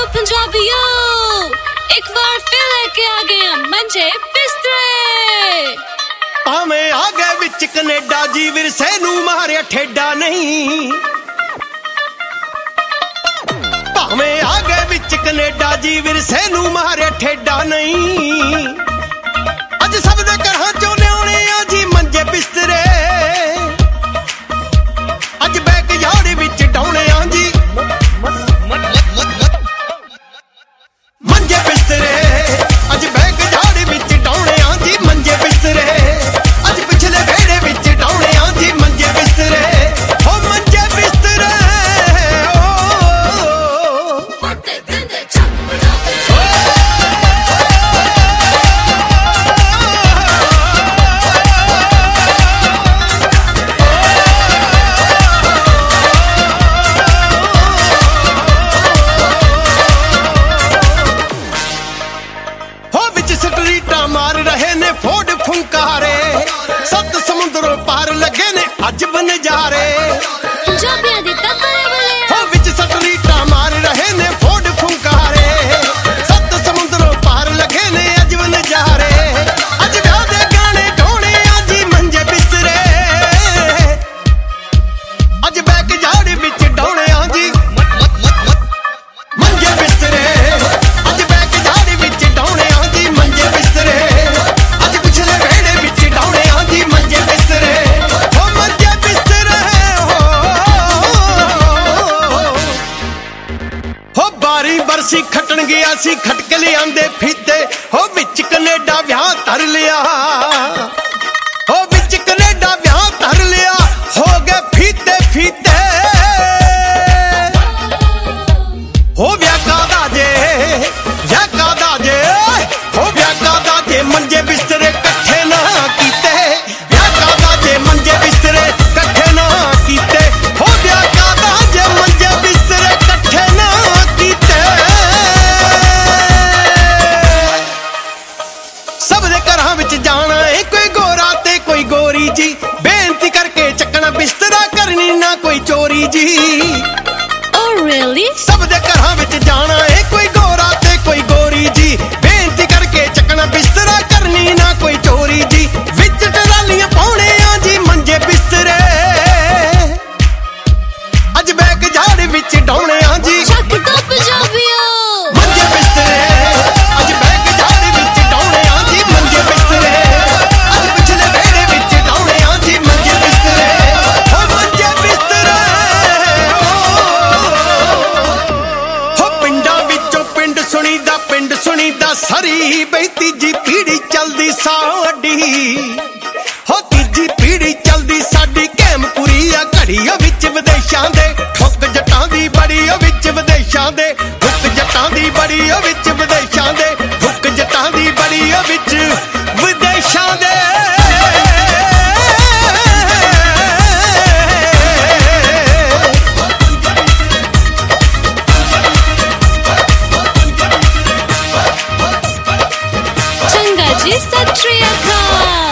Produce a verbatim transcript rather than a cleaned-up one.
पंजाबियों एक बार फिर लेके आ गए मंजे बिस्तरे भावें आ गए विच कनेडा जी विरसे नू मारिया ठेडा नहीं भावें आ गए विच कनेडा जी विरसे नू मारिया ठेडा नहीं अज सब दे घरां चों लियाउने आ जी मंजे बिस्तरे अज बैक यार्ड विच डाउणे आ जी मंजे बिस्तरे अज बैक यार्ड विच डाउणे आ जी मंजे बिस्तरे अज पिछले वेड़े विच डाउणे आ जी मंजे बिस्तरे ओ मंजे बिस्तरे मार रहे ने फोड़ फुंकारे सत समुद्रों पार लगे ने अज बनजारे पंजाबियां दी तबरे बले हो विच सटरीटा मार रहे ने फोड़ फुंकारे सत समुद्रों पार लगे ने अज बनजारे अज व्याह दे गाने ढोने आजी मंजे बिस्तरे अज बैक यार्ड विच ढोने आजी मंजे बिस्तरे अज बैक यार्ड विच ढोने आजी मंजे बिस्तरे अज पिछले वेड़े विच ढोने आजी मंजे बिस्तरे हो मंजे बिस्तरे हो बारी बरसी खटन गया सी खटक लियांदे फीते हो विच कनेडा व्याह धर लिया हो विच कनेडा व्याह धर लिया हो गए फीते फीते हो व्याह कादा जे व्याह कादा जे हो व्याह कादा जे मंजे बिस्तरे कट्ठे ना कीते व्याह कादा जे मंजे बिस्तरे कट्ठे ना कीते हो व्याह कादा जे मंजे बिस्तरे कट्ठे ना कीते सब दे घरां विच जाना है कोई गोरा ते कोई गोरी जी बेनती करके चकना बिस्तरा करनी ना कोई चोरी जी Oh really? सब दे घरां विच जाना है कोई गोरा ते कोई गोरी जी बेनती करके चकना बिस्तरा करनी ना कोई चोरी जी विच टरालियां पाउणे आ जी मंजे बिस्तरे अज बैक यार्ड विच डाउणे आ जी चक दो पंजाबियों मंजे बिस्तरे अज बैक यार्ड विच डाउणे आ जी मंजे बिस्तरे अज पिछले वेड़े विच डाउणे आ जी मंजे बिस्तरे हो मंजे बिस्तरे हो पिंडां विचों पिंड सुणीदा पिंड सुणीदा सरी बई तीजी पीढ़ी चलदी साडी हो तीजी पीढ़ी चलदी साडी कैमपुरी आ घड़ी ओ विच विदेशां दे ठुक जटां दी बड़ी ओ विच विदेशां दे ठुक जटां दी बड़ी ओ विच विदेशां दे ठुक जटां दी बड़ी ओ विच विदेशां दे चंगा जी सत श्री अकाल।